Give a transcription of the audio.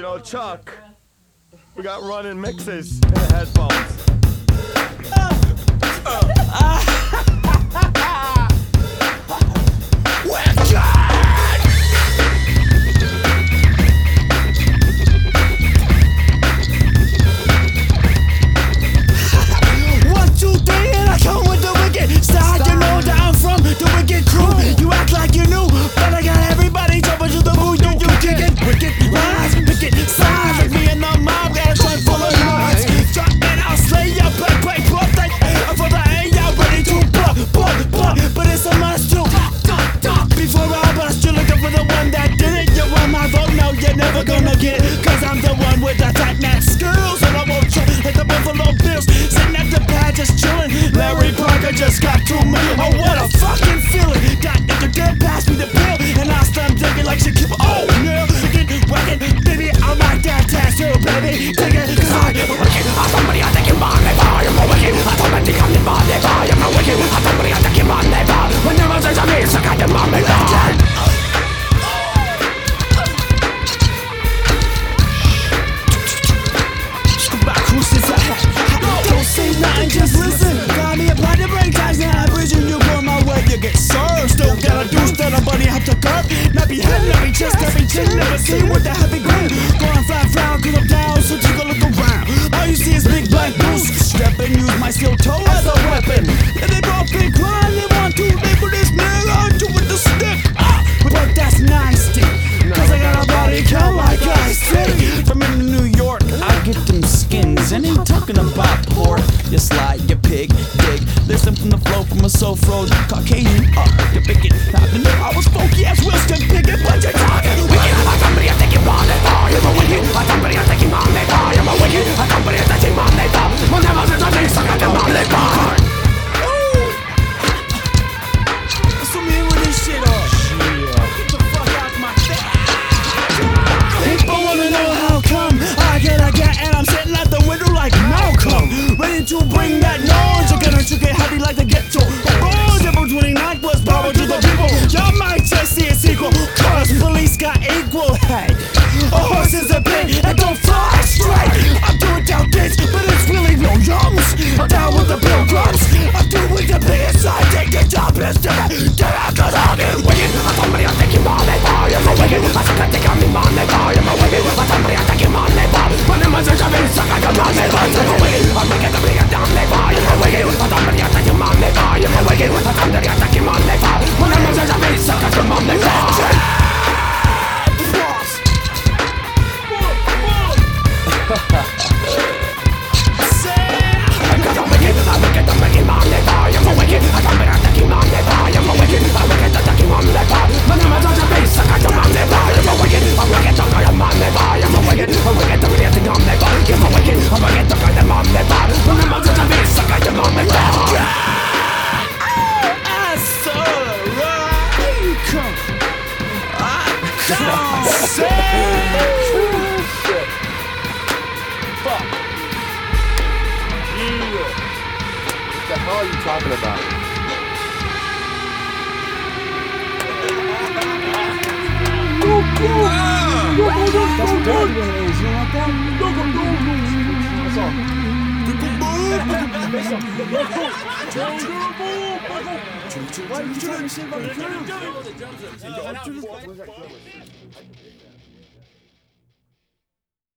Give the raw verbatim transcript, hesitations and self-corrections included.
You know, Chuck, we got running mixes in the headphones. One, two, three, and I come with the wicked side. You know that I'm from the wicked crew. You act like you knew, but I got everybody jumping to the boo. You, you kicking wicked lines, wicked signs. Like me and the mob got a joint full of lines. Drop and I'll slay ya, play, play, play, play. I'm for the A, y'all ready to blow, blow, blow. But it's a must too. Before I bust, you're looking for the one that did it. You want my vote? No, you're never gonna get it. Cause I'm the one with the tight neck skills. And I won't chill like the Buffalo Bills. Sitting at the pad just chillin'. Larry Parker just got two million. Oh, what a fucking feeling. Got the dead pass me the pill. And I start digging like she keep. Oh, yeah. Get whacking. Baby, I'm like that tattoo, baby. Take it, cause I am wicked. I'm somebody I think I'm on the bar. I'm a wicked. I don't think I'm the bar. I'm a wicked. I'm somebody I think I'm on the bar. When you was a me, so I got the mom and dad. Don't say nothing, just listen. Got me a plan to break ties, now I presume you go my way, you get served. Still got a deuce that a bunny have to curb. Not be head, not be chest, not be chin. Never seen with the heavy grin. Going flat round, cause I'm down, so take a look around. All you see is big black boots. Step and use my steel toe as a weapon. And they both big grind, they want to label this nigga to with the stick. Ah, but that's nasty, cause I got a body count like I said. From in New York, I get them skins. And ain't talking about pork. You slide, you pig, dig. Listen from the flow from a soul frozen Caucasian. Uh, you pick it. I knew I was funky as Wilson Pickett, but you're talking wicked. I somebody I think you on that bar. You're a wicked. I somebody I think you on that bar. I'm a wicked. I somebody I think you on that bar. When there was a thing, so I got them on that bar. So me with this shit up. Get the fuck out my face. People wanna know how come I get a get and I'm sitting at the window like Malcolm, ready to bring that noise. You're gonna trick it heavy like the ghetto. Oh, April twenty-ninth was power to the people. Y'all might just see a sequel, cause police got equal. Hey, a horse is a pig and don't fly straight. I'm doing down kids, but it's really no yums. I'm down with the pilgrims. I'm doing the biggest I take the job is to get out cause I get wicked. I'm somebody I think you on that bar. I'm a wicked. I think I'm in on that bar. I'm a wicked. I'm somebody I think you on that bar. When the monsters are in, suck out the man, I'm a wicked. I'm wicked. I'm wicked down that bar. I'm a wicked. I'm somebody I think you on that bar. I'm a wicked. I'm somebody I think you on that bar. When the monsters are in, suck out the man, I'm a wicked. What the hell are you talking about? That's all.